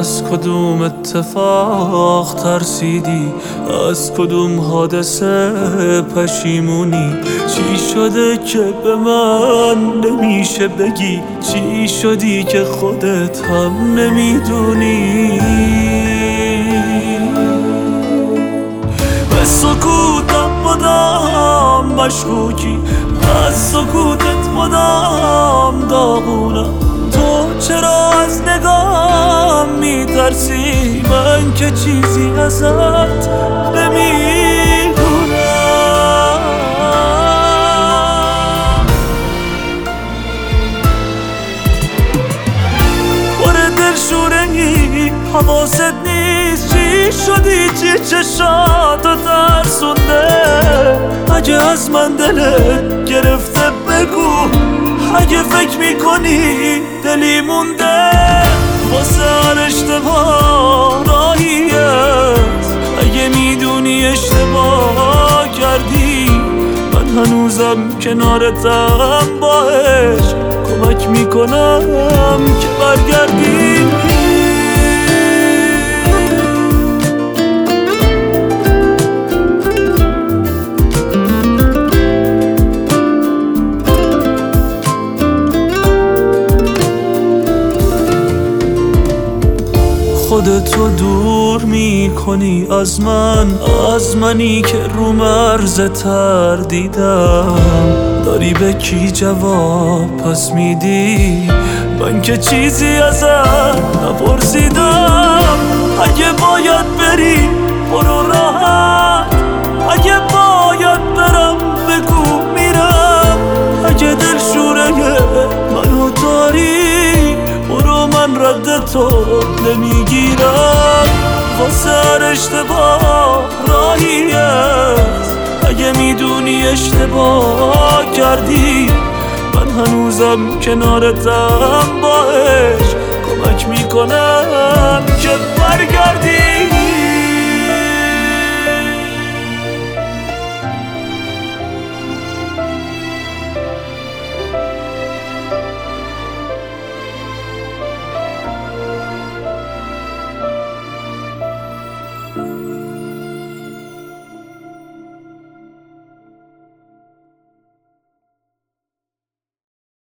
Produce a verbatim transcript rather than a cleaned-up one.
از کدوم اتفاق ترسیدی؟ از کدوم حادثه پشیمونی؟ چی شده که به من نمیشه بگی؟ چی شدی که خودت هم نمیدونی؟ به سکوتم مدام مشکوکی، از سکوتت مدام داغونم. تو چرا از نگام میترسی؟ من که چیزی ازت نمیدونم. پر دلشوره‌ای حواست نیست چی شدی؟ چی چشاتو ترسونده؟ اگه از من دلت گرفته بگو، اگه فکر میکنی دلی مونده واسه هر اشتباه راهی است. اگه میدونی اشتباه کردی من هنوزم کنارتم، با عشق کمک میکنم که برگردی. خودتو دور میکنی از من، از منی که رو مرز تردیدم. داری به کی جواب پس میدی؟ من که چیزی ازت نپرسیدم. اگه باید بری برو راحت، اگه باید برم بگو میرم. اگه دلشوره منو داری برو، من رد تو نمیگیرم. واسه هر اشتباه راهی است. اگه میدونی اشتباه کردی من هنوزم کنارتم، با عشق کمک میکنم که برگردی.